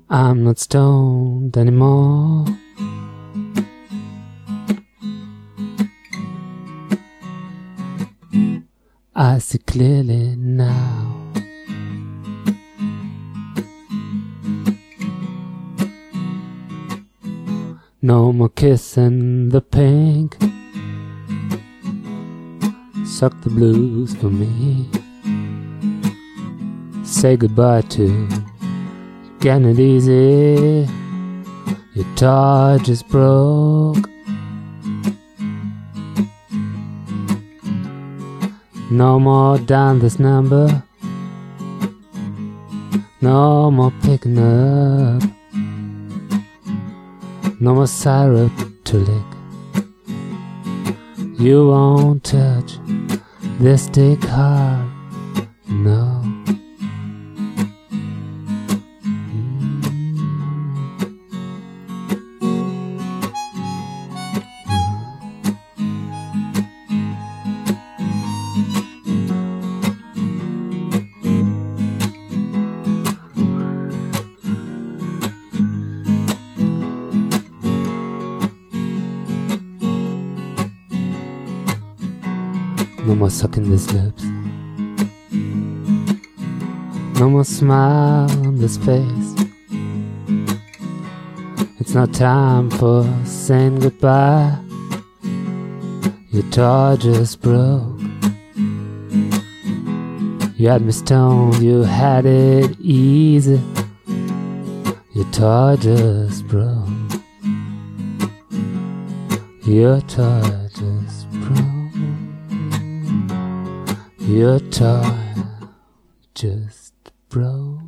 I'm not stoned anymore. I see clearly now. No more kissing the pink. Suck the blues for me. Say goodbye to getting it easy. Your toy just broke. No more down this number. No more picking up. No more syrup to lick. You won't touch this stick hard. No. No more sucking these lips. No more smile on this face. It's not time for saying goodbye. Your toy just broke. You had me stoned, you had it easy. Your toy just broke. Your toy just broke. Your toy just broke.